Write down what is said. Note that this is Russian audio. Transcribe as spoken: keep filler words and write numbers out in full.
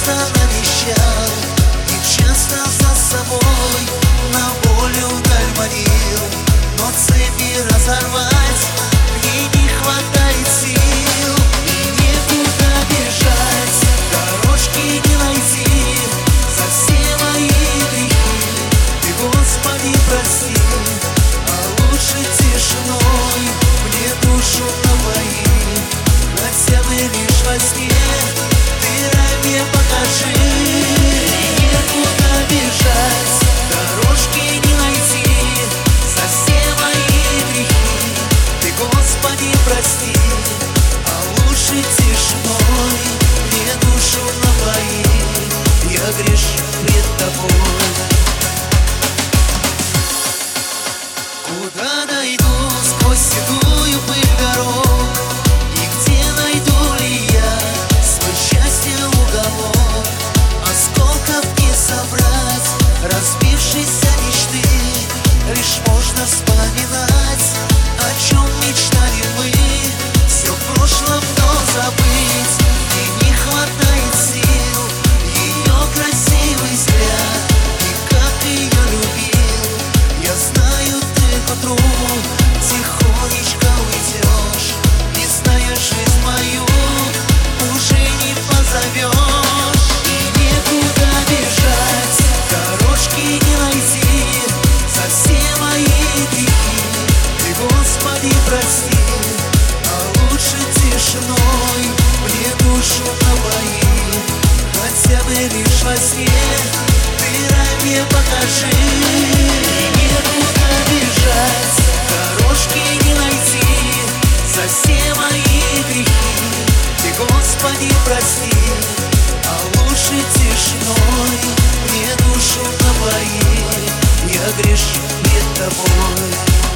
часто навещал и часто за собой на волю даль манил, но цепи разорвать мне не хватает сил, и некуда бежать, дорожки не найти за все мои грехи. Ты, Господи, прости, а лучше тишиной мне душу напои, хотя бы лишь во сне. Ты рай мне покажи, некуда бежать, дорожки не найти за все мои грехи. Ты, Господи, прости, а лучше тишиной мне душу напои, я грешу пред тобой. Куда найду сквозь седую пыль дорог, и где найду ли я свой счастье уголок? Осколков не собрать разбившиеся мечты, лишь можно вспоминать, о чем мечтали мы. Все в прошлом, но забыть и не хватает сил. Ее красивый взгляд и как ее любил, я знаю, ты к утру тихонечко уйдешь, не зная жизнь мою уже не позовешь. И некуда бежать, дорожки не найти за все мои грехи. Ты, Господи, прости, а лучше тишиной мне душу напои, хотя бы лишь во сне. Ты рай мне покажи, некуда бежать, дорожки не найти за все мои грехи. Ты, Господи, прости, а лучше тишиной мне душу напои, я грешу пред тобой.